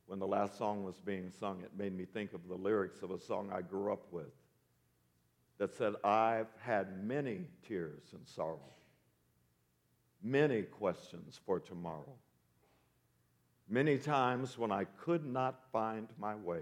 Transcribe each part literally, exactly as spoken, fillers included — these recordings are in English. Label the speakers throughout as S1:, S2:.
S1: when the last song was being sung, it made me think of the lyrics of a song I grew up with that said, I've had many tears and sorrow, many questions for tomorrow, many times when I could not find my way.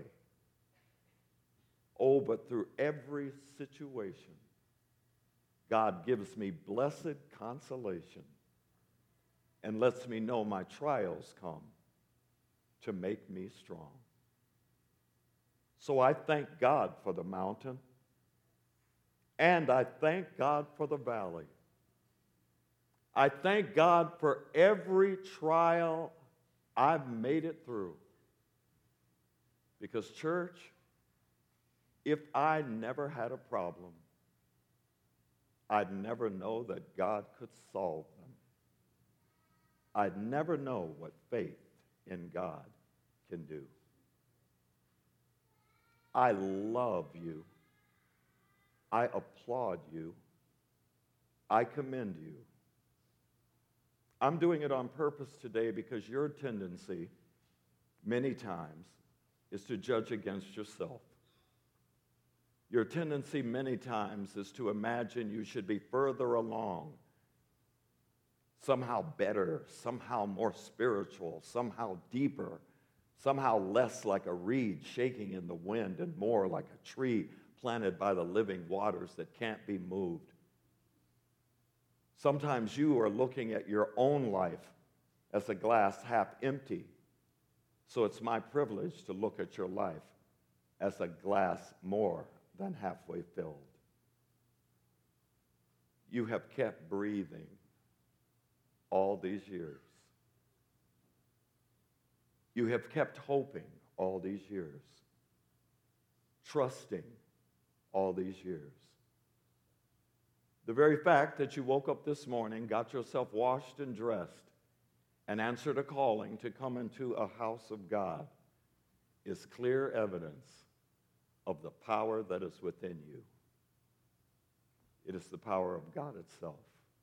S1: Oh, but through every situation, God gives me blessed consolation and lets me know my trials come to make me strong. So I thank God for the mountain, and I thank God for the valley. I thank God for every trial I've made it through. Because, church, if I never had a problem, I'd never know that God could solve them. I'd never know what faith in God can do. I love you. I applaud you. I commend you. I'm doing it on purpose today because your tendency, many times, is to judge against yourself. Your tendency many times is to imagine you should be further along, somehow better, somehow more spiritual, somehow deeper, somehow less like a reed shaking in the wind and more like a tree planted by the living waters that can't be moved. Sometimes you are looking at your own life as a glass half empty. So it's my privilege to look at your life as a glass more than halfway filled. You have kept breathing all these years. You have kept hoping all these years, trusting all these years. The very fact that you woke up this morning, got yourself washed and dressed, and answered a calling to come into a house of God is clear evidence of the power that is within you. It is the power of God itself.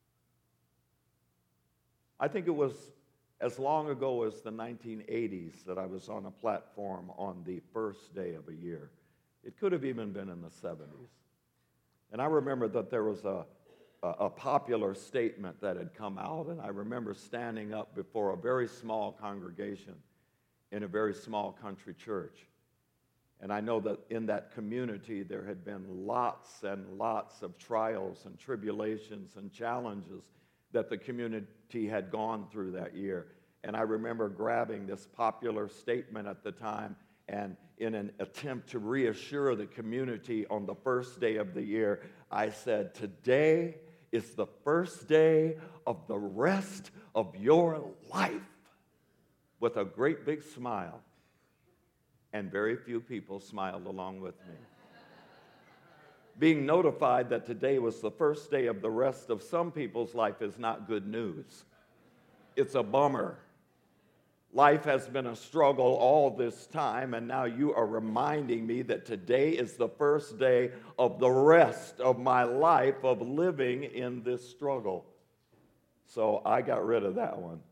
S1: I think it was as long ago as the nineteen eighties that I was on a platform on the first day of a year. It could have even been in the seventies. And I remember that there was a, a, a popular statement that had come out, and I remember standing up before a very small congregation in a very small country church. And I know that in that community there had been lots and lots of trials and tribulations and challenges that the community had gone through that year. And I remember grabbing this popular statement at the time, and in an attempt to reassure the community on the first day of the year, I said, today is the first day of the rest of your life, with a great big smile. And very few people smiled along with me. Being notified that today was the first day of the rest of some people's life is not good news. It's a bummer. Life has been a struggle all this time, and now you are reminding me that today is the first day of the rest of my life of living in this struggle. So I got rid of that one.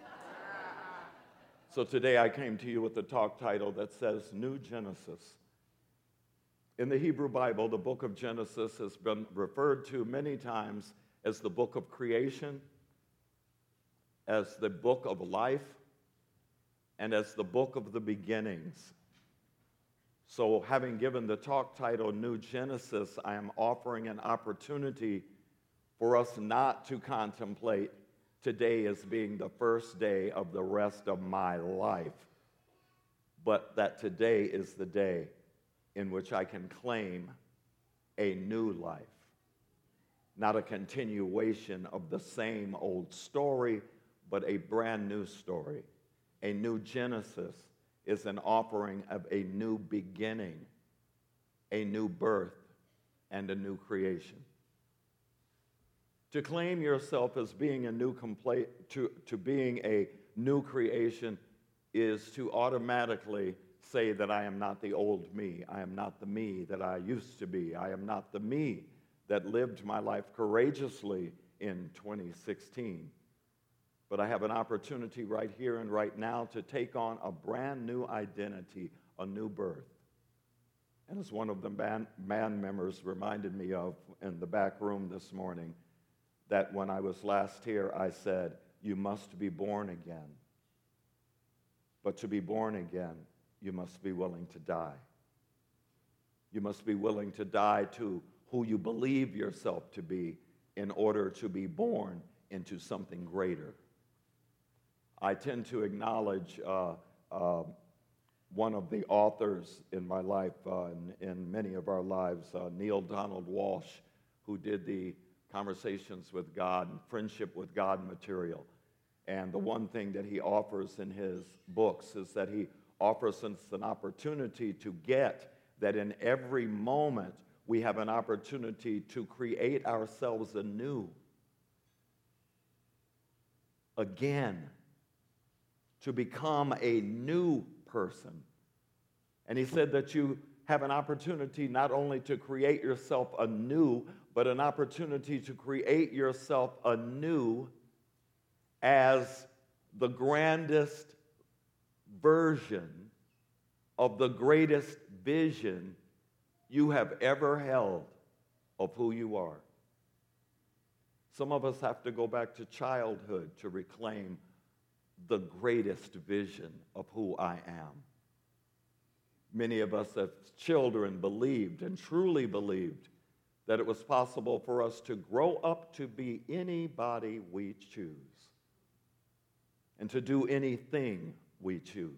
S1: So today I came to you with a talk title that says New Genesis. In the Hebrew Bible, the book of Genesis has been referred to many times as the book of creation, as the book of life, and as the book of the beginnings. So having given the talk title New Genesis, I am offering an opportunity for us not to contemplate today as being the first day of the rest of my life, but that today is the day in which I can claim a new life, not a continuation of the same old story, but a brand new story. A new Genesis is an offering of a new beginning, a new birth, and a new creation. To claim yourself as being a new complete, to, to being a new creation is to automatically say that I am not the old me. I am not the me that I used to be. I am not the me that lived my life courageously in twenty sixteen. but I have an opportunity right here and right now to take on a brand new identity, a new birth. And as one of the band, band members reminded me of in the back room this morning, that when I was last here, I said, you must be born again. But to be born again, you must be willing to die. You must be willing to die to who you believe yourself to be in order to be born into something greater. I tend to acknowledge uh, uh, one of the authors in my life, uh, in, in many of our lives, uh, Neil Donald Walsh, who did the Conversations with God and Friendship with God material. And the one thing that he offers in his books is that he offers us an opportunity to get that in every moment we have an opportunity to create ourselves anew. Again, to become a new person. And he said that you have an opportunity not only to create yourself anew, but an opportunity to create yourself anew as the grandest version of the greatest vision you have ever held of who you are. Some of us have to go back to childhood to reclaim the greatest vision of who I am. Many of us as children believed and truly believed that it was possible for us to grow up to be anybody we choose and to do anything we choose.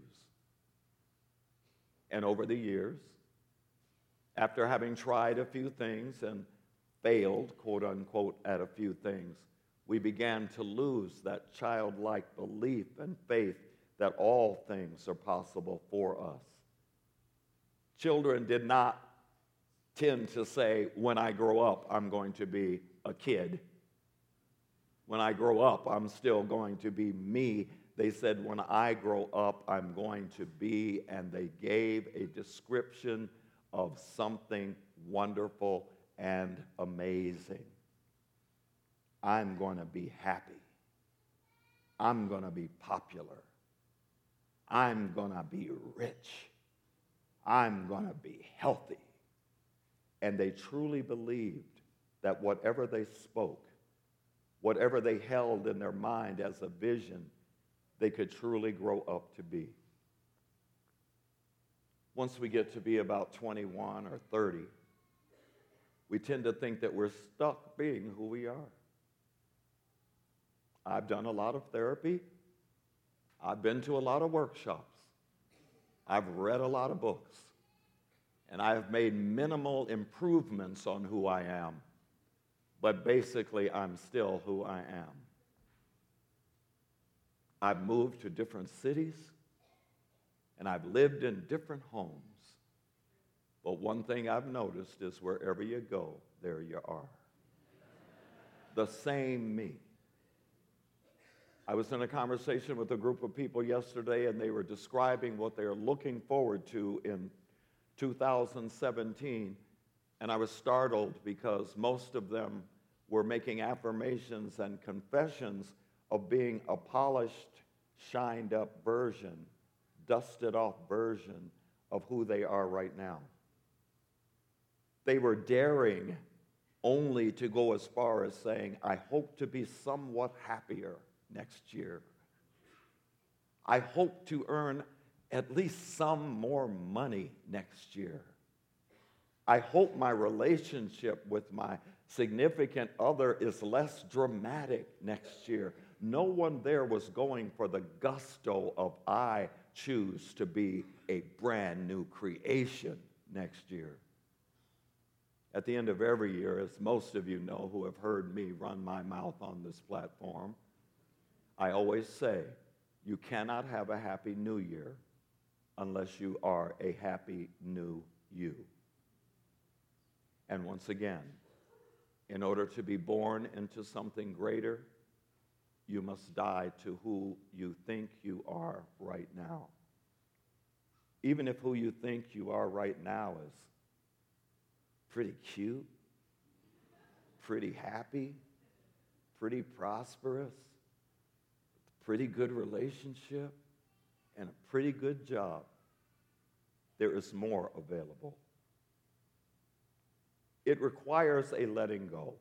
S1: And over the years, after having tried a few things and failed, quote unquote, at a few things, we began to lose that childlike belief and faith that all things are possible for us. Children did not tend to say, when I grow up, I'm going to be a kid. When I grow up, I'm still going to be me. They said, when I grow up, I'm going to be, and they gave a description of something wonderful and amazing. I'm going to be happy. I'm going to be popular. I'm going to be rich. I'm going to be healthy. And they truly believed that whatever they spoke, whatever they held in their mind as a vision, they could truly grow up to be. Once we get to be about twenty-one or thirty, we tend to think that we're stuck being who we are. I've done a lot of therapy. I've been to a lot of workshops. I've read a lot of books. And I've made minimal improvements on who I am. But basically, I'm still who I am. I've moved to different cities, and I've lived in different homes. But one thing I've noticed is wherever you go, there you are. The same me. I was in a conversation with a group of people yesterday, and they were describing what they're looking forward to in two thousand seventeen, and I was startled because most of them were making affirmations and confessions of being a polished, shined-up version, dusted-off version of who they are right now. They were daring only to go as far as saying, I hope to be somewhat happier next year. I hope to earn at least some more money next year. I hope my relationship with my significant other is less dramatic next year. No one there was going for the gusto of I choose to be a brand new creation next year. At the end of every year, as most of you know who have heard me run my mouth on this platform, I always say, you cannot have a happy new year unless you are a happy new you. And once again, in order to be born into something greater, you must die to who you think you are right now. Even if who you think you are right now is pretty cute, pretty happy, pretty prosperous. pretty good relationship, and a pretty good job, there is more available. It requires a letting go.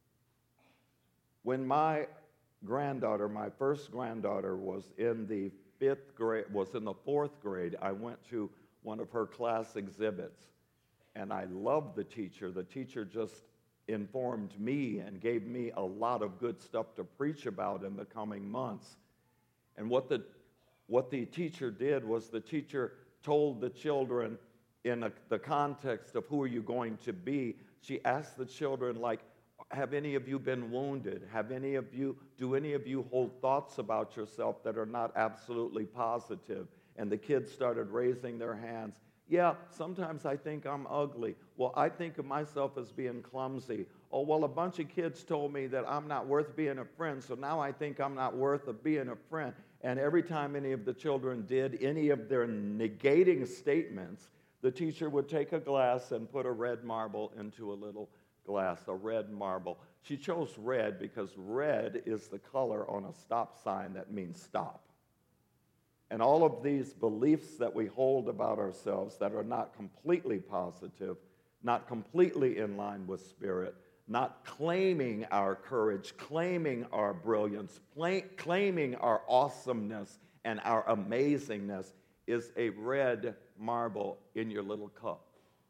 S1: When my granddaughter, my first granddaughter, was in the fifth grade, was in the fourth grade, I went to one of her class exhibits, and I loved the teacher. The teacher just informed me and gave me a lot of good stuff to preach about in the coming months. And what the what the teacher did was the teacher told the children in a, the context of who are you going to be. She asked the children, like, have any of you been wounded? Have any of you, do any of you hold thoughts about yourself that are not absolutely positive? And the kids started raising their hands. Yeah, sometimes I think I'm ugly. Well, I think of myself as being clumsy. Oh, well, a bunch of kids told me that I'm not worth being a friend, so now I think I'm not worth of being a friend. And every time any of the children did any of their negating statements, the teacher would take a glass and put a red marble into a little glass, a red marble. She chose red because red is the color on a stop sign that means stop. And all of these beliefs that we hold about ourselves that are not completely positive, not completely in line with spirit, not claiming our courage, claiming our brilliance, pla- claiming our awesomeness and our amazingness, is a red marble in your little cup.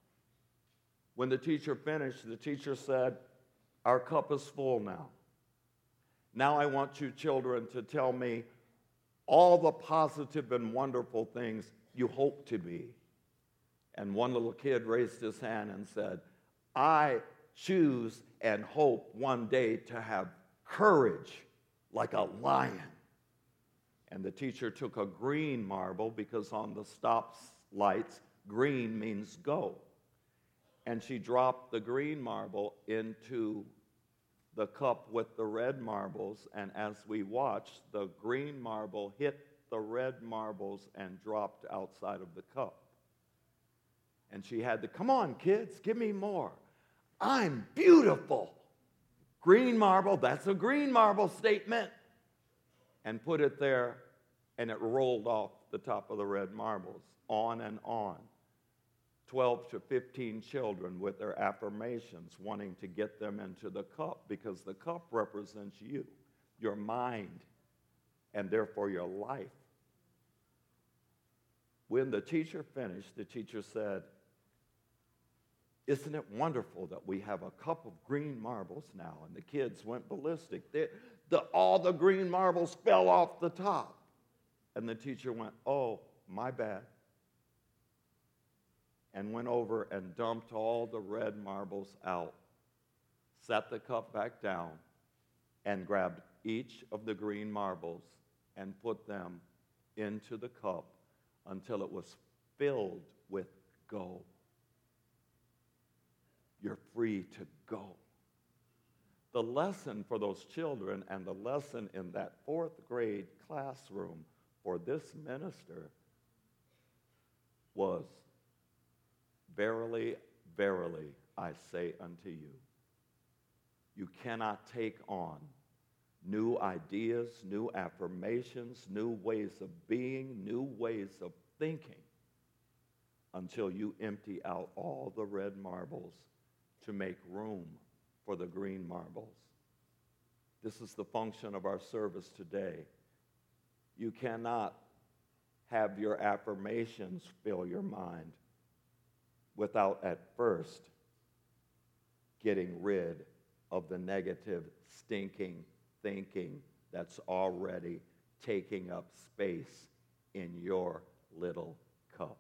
S1: When the teacher finished, the teacher said, our cup is full now. Now I want you children to tell me all the positive and wonderful things you hope to be. And one little kid raised his hand and said, I choose and hope one day to have courage like a lion. And the teacher took a green marble, because on the stop lights, green means go. And she dropped the green marble into the cup with the red marbles, and as we watched, the green marble hit the red marbles and dropped outside of the cup. And she had to, come on, kids, give me more. I'm beautiful. Green marble, that's a green marble statement. And put it there, and it rolled off the top of the red marbles, on and on. twelve to fifteen children with their affirmations, wanting to get them into the cup, because the cup represents you, your mind, and therefore your life. When the teacher finished, the teacher said, isn't it wonderful that we have a cup of green marbles now? And the kids went ballistic. They, the, all the green marbles fell off the top. And the teacher went, oh, my bad. And went over and dumped all the red marbles out, set the cup back down, and grabbed each of the green marbles and put them into the cup until it was filled with go. You're free to go. The lesson for those children and the lesson in that fourth grade classroom for this minister was, verily, verily, I say unto you, you cannot take on new ideas, new affirmations, new ways of being, new ways of thinking until you empty out all the red marbles to make room for the green marbles. This is the function of our service today. You cannot have your affirmations fill your mind without at first getting rid of the negative, stinking thinking that's already taking up space in your little cup.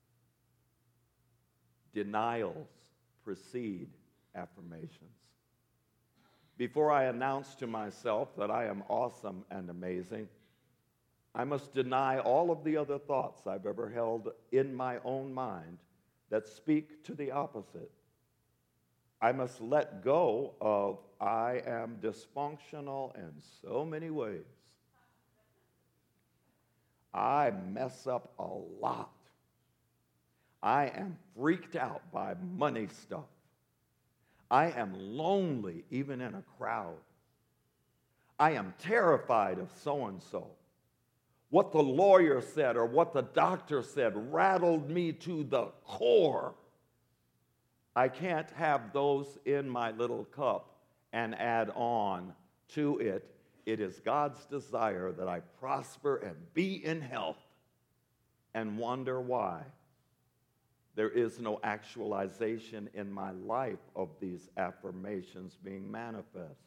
S1: Denials precede affirmations. Before I announce to myself that I am awesome and amazing, I must deny all of the other thoughts I've ever held in my own mind that speak to the opposite. I must let go of I am dysfunctional in so many ways. I mess up a lot. I am freaked out by money stuff. I am lonely even in a crowd. I am terrified of so-and-so. what the lawyer said or what the doctor said rattled me to the core. I can't have those in my little cup and add on to it. It is God's desire that I prosper and be in health, and wonder why there is no actualization in my life of these affirmations being manifest.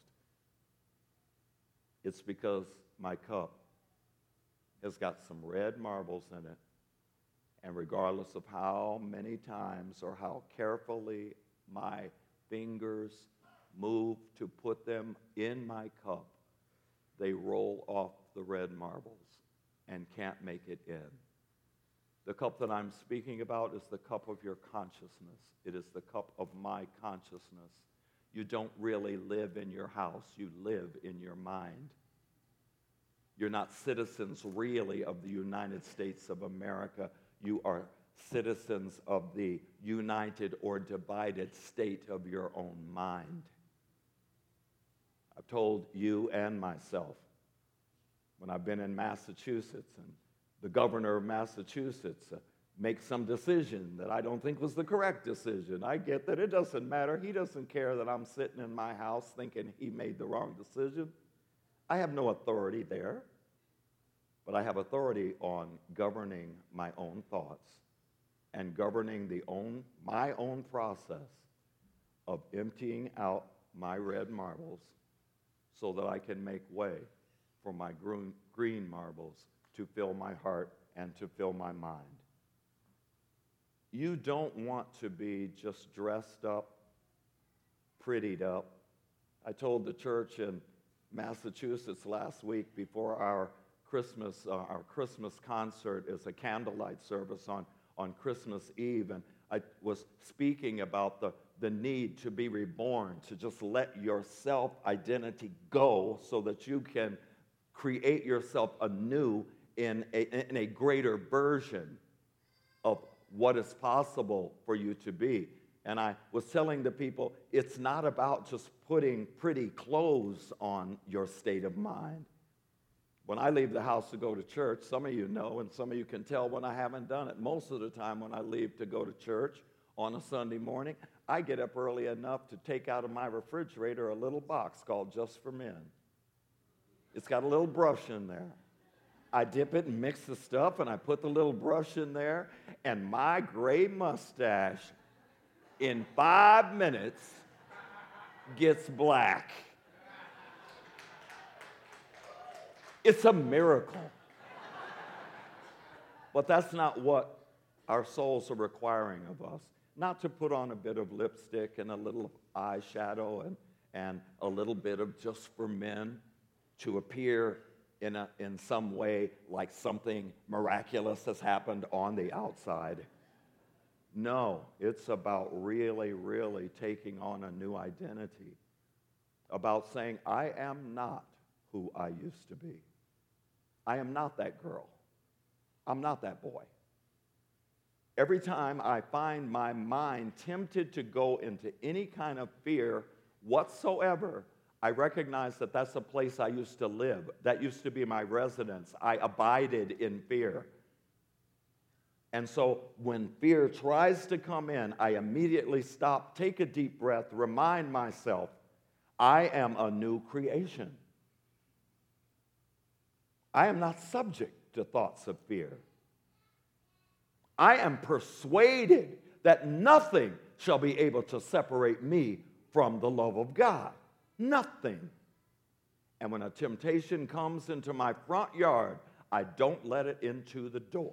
S1: It's because my cup has got some red marbles in it, and regardless of how many times or how carefully my fingers move to put them in my cup, they roll off the red marbles and can't make it in. The cup that I'm speaking about is the cup of your consciousness. It is the cup of my consciousness. You don't really live in your house. You live in your mind. You're not citizens really of the United States of America. You are citizens of the united or divided state of your own mind. I've told you and myself when I've been in Massachusetts and the governor of Massachusetts uh, makes some decision that I don't think was the correct decision. I get that it doesn't matter. He doesn't care that I'm sitting in my house thinking he made the wrong decision. I have no authority there, but I have authority on governing my own thoughts and governing the own my own process of emptying out my red marbles so that I can make way for my green, green marbles to fill my heart and to fill my mind. You don't want to be just dressed up, prettied up. I told the church in Massachusetts last week before our Christmas, uh, our Christmas concert is a candlelight service on, on Christmas Eve, and I was speaking about the, the need to be reborn, to just let your self-identity go so that you can create yourself anew in a, in a greater version of what is possible for you to be. And I was telling the people, it's not about just putting pretty clothes on your state of mind. When I leave the house to go to church, some of you know, and some of you can tell when I haven't done it. Most of the time when I leave to go to church on a Sunday morning, I get up early enough to take out of my refrigerator a little box called Just for Men. It's got a little brush in there. I dip it and mix the stuff, and I put the little brush in there, and my gray mustache in five minutes gets black. It's a miracle. But that's not what our souls are requiring of us. Not to put on a bit of lipstick and a little eyeshadow and, and a little bit of Just for Men to appear in, a, in some way like something miraculous has happened on the outside. No, it's about really, really taking on a new identity. About saying, I am not who I used to be. I am not that girl. I'm not that boy. Every time I find my mind tempted to go into any kind of fear whatsoever, I recognize that that's a place I used to live. That used to be my residence. I abided in fear. And so when fear tries to come in, I immediately stop, take a deep breath, remind myself, I am a new creation. I am not subject to thoughts of fear. I am persuaded that nothing shall be able to separate me from the love of God. Nothing. And when a temptation comes into my front yard, I don't let it into the door.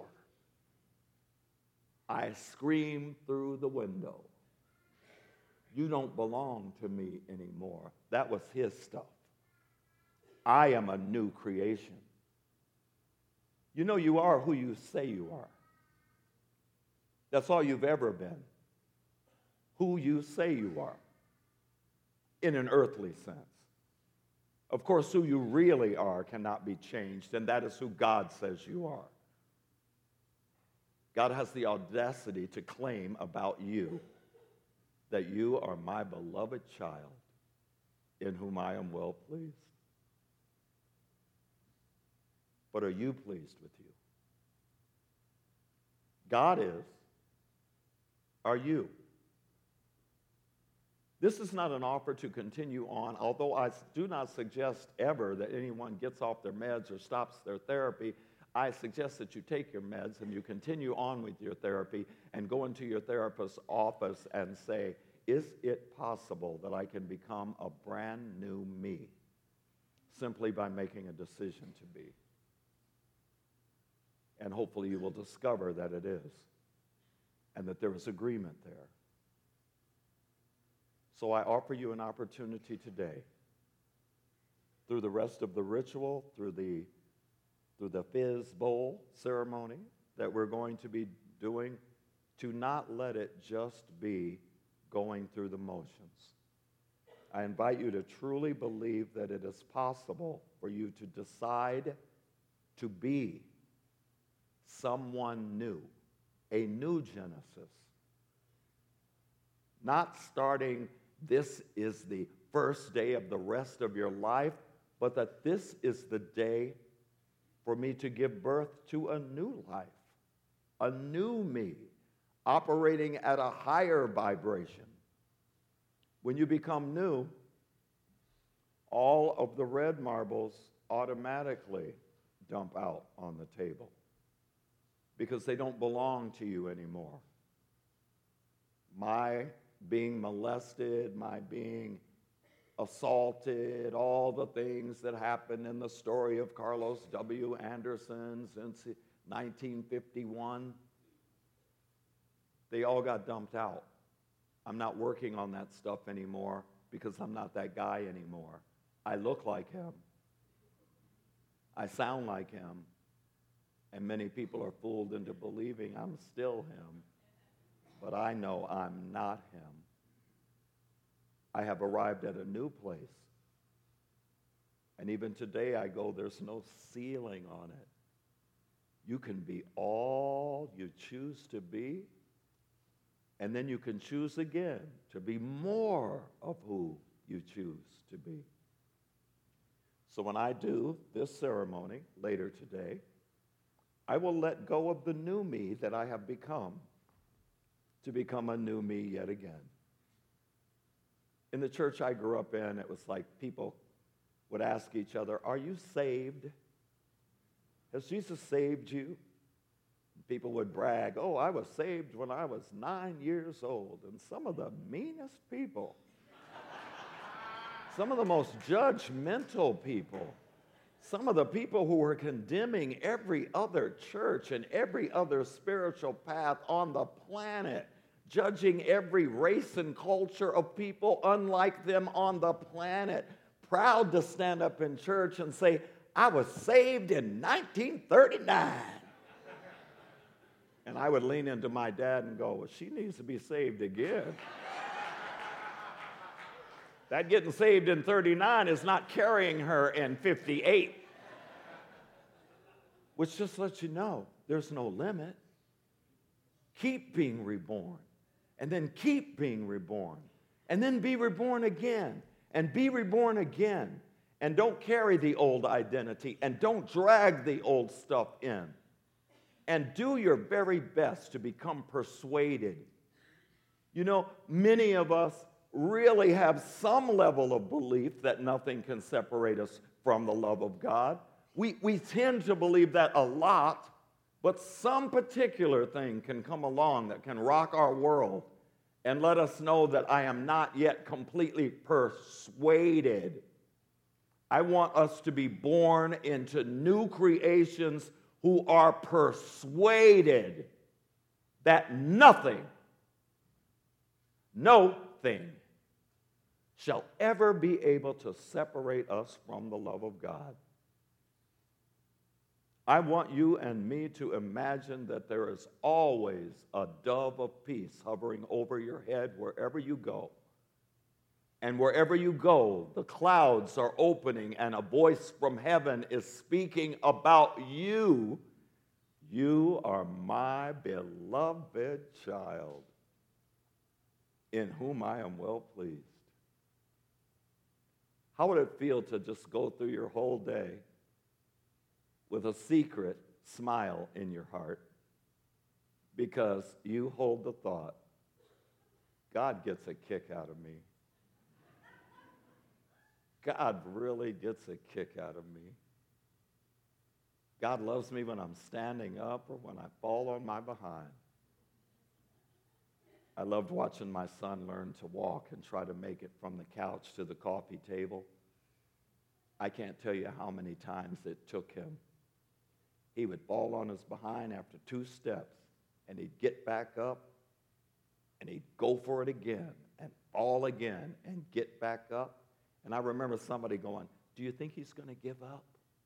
S1: I scream through the window. You don't belong to me anymore. That was his stuff. I am a new creation. You know you are who you say you are. That's all you've ever been. Who you say you are. In an earthly sense. Of course, who you really are cannot be changed, and that is who God says you are. God has the audacity to claim about you that you are my beloved child in whom I am well pleased. but are you pleased with you? God is. Are you? This is not an offer to continue on, although I do not suggest ever that anyone gets off their meds or stops their therapy. I suggest that you take your meds and you continue on with your therapy and go into your therapist's office and say, is it possible that I can become a brand new me simply by making a decision to be? And hopefully you will discover that it is and that there is agreement there. So I offer you an opportunity today, through the rest of the ritual, through the, through the fizz bowl ceremony that we're going to be doing, to not let it just be going through the motions. I invite you to truly believe that it is possible for you to decide to be someone new, a new Genesis. Not starting, this is the first day of the rest of your life, but that this is the day for me to give birth to a new life, a new me, operating at a higher vibration. When you become new, all of the red marbles automatically dump out on the table because they don't belong to you anymore. My being molested, my being assaulted, all the things that happened in the story of Carlos W. Anderson since nineteen fifty-one, they all got dumped out. I'm not working on that stuff anymore because I'm not that guy anymore. I look like him. I sound like him. And many people are fooled into believing I'm still him. But I know I'm not him. I have arrived at a new place. And even today I go, there's no ceiling on it. You can be all you choose to be, and then you can choose again to be more of who you choose to be. So when I do this ceremony later today, I will let go of the new me that I have become to become a new me yet again. In the church I grew up in, it was like people would ask each other, are you saved? Has Jesus saved you? People would brag, oh, I was saved when I was nine years old. And some of the meanest people, some of the most judgmental people, some of the people who were condemning every other church and every other spiritual path on the planet, judging every race and culture of people unlike them on the planet, proud to stand up in church and say, I was saved in nineteen thirty-nine. And I would lean into my dad and go, well, she needs to be saved again. That getting saved in thirty-nine is not carrying her in fifty-eight. Which just lets you know there's no limit. Keep being reborn. And then keep being reborn. And then be reborn again. And be reborn again. And don't carry the old identity. And don't drag the old stuff in. And do your very best to become persuaded. You know, many of us really have some level of belief that nothing can separate us from the love of God. We, we tend to believe that a lot, but some particular thing can come along that can rock our world and let us know that I am not yet completely persuaded. I want us to be born into new creations who are persuaded that nothing, no thing, shall ever be able to separate us from the love of God. I want you and me to imagine that there is always a dove of peace hovering over your head wherever you go. And wherever you go, the clouds are opening and a voice from heaven is speaking about you. You are my beloved child, in whom I am well pleased. How would it feel to just go through your whole day with a secret smile in your heart because you hold the thought, God gets a kick out of me. God really gets a kick out of me. God loves me when I'm standing up or when I fall on my behind. I loved watching my son learn to walk and try to make it from the couch to the coffee table. I can't tell you how many times it took him. He would fall on his behind after two steps, and he'd get back up, and he'd go for it again, and fall again, and get back up. And I remember somebody going, "Do you think he's going to give up?"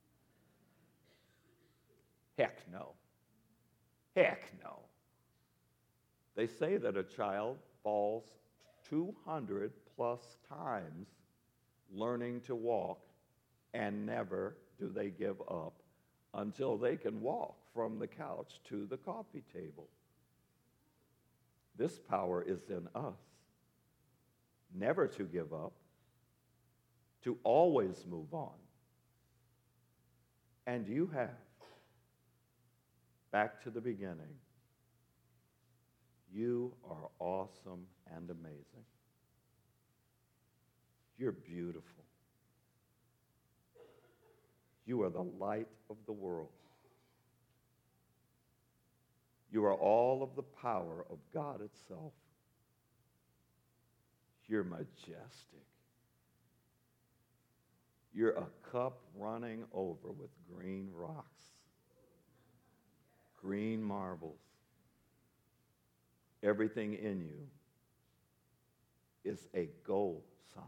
S1: Heck no. Heck no. They say that a child falls two hundred plus times learning to walk, and never do they give up until they can walk from the couch to the coffee table. This power is in us. Never to give up, to always move on. And you have. Back to the beginning. You are awesome and amazing. You're beautiful. You are the light of the world. You are all of the power of God itself. You're majestic. You're a cup running over with green rocks, green marbles. Everything in you is a gold sign.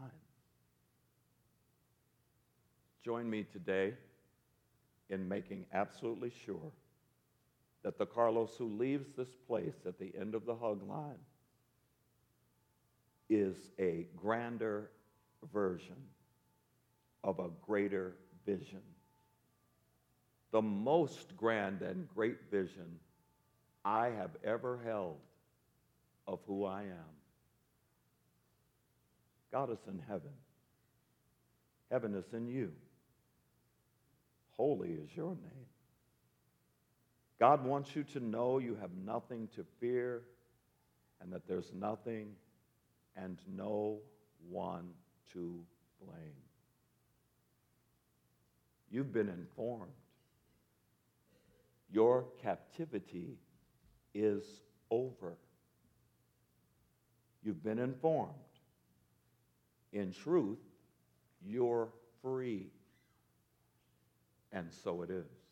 S1: Join me today in making absolutely sure that the Carlos who leaves this place at the end of the hug line is a grander version of a greater vision. The most grand and great vision I have ever held of who I am. God is in heaven. Heaven is in you. Holy is your name. God wants you to know you have nothing to fear and that there's nothing and no one to blame. You've been informed. Your captivity is over. You've been informed. In truth, you're free. And so it is.